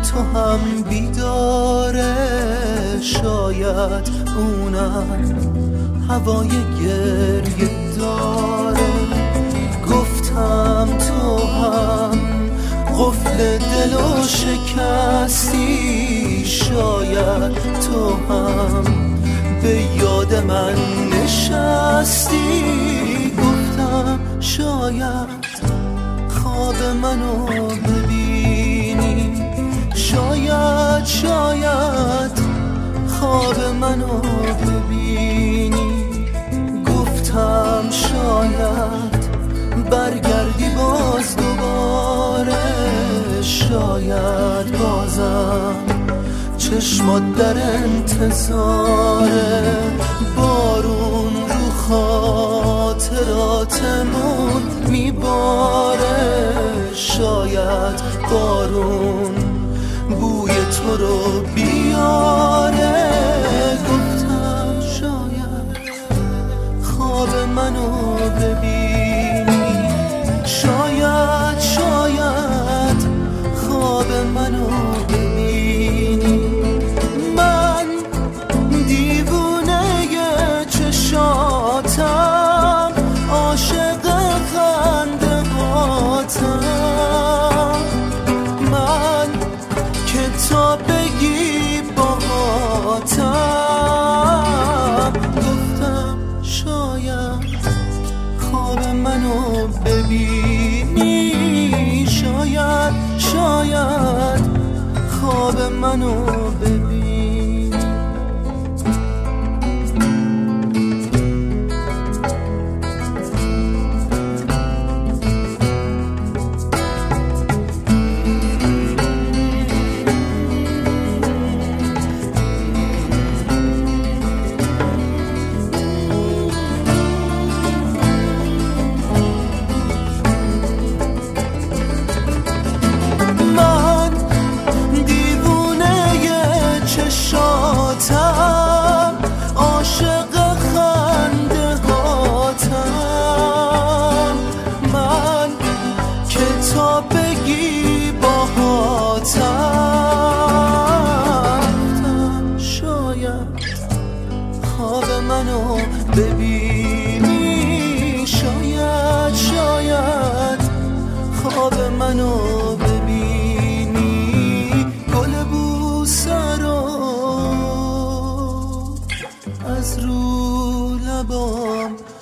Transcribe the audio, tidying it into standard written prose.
تو هم بیداره، شاید اونم هوای گریه داره. گفتم تو هم قفل دلو شکستی، شاید تو هم به یاد من نشستی. گفتم شاید خواب منو ببینی، شاید خواب منو ببینی. گفتم شاید برگردی باز دوباره، شاید بازم چشمات در انتظاره. بارون رو خاطراتمون میباره، شاید بارون بوی تو رو بیاره. گفتم شاید خواب منو ببینی، شاید خواب منو ببینی. من دیوونه چشاتم، عاشق خنده هاتم. من که تا بگی باهاتم. گفتم شاید خواب منو ببینی، شاید خواب منو ببینی. خواب منو ببینی، شاید خواب منو ببینی. گل بوسه رو از رو لبام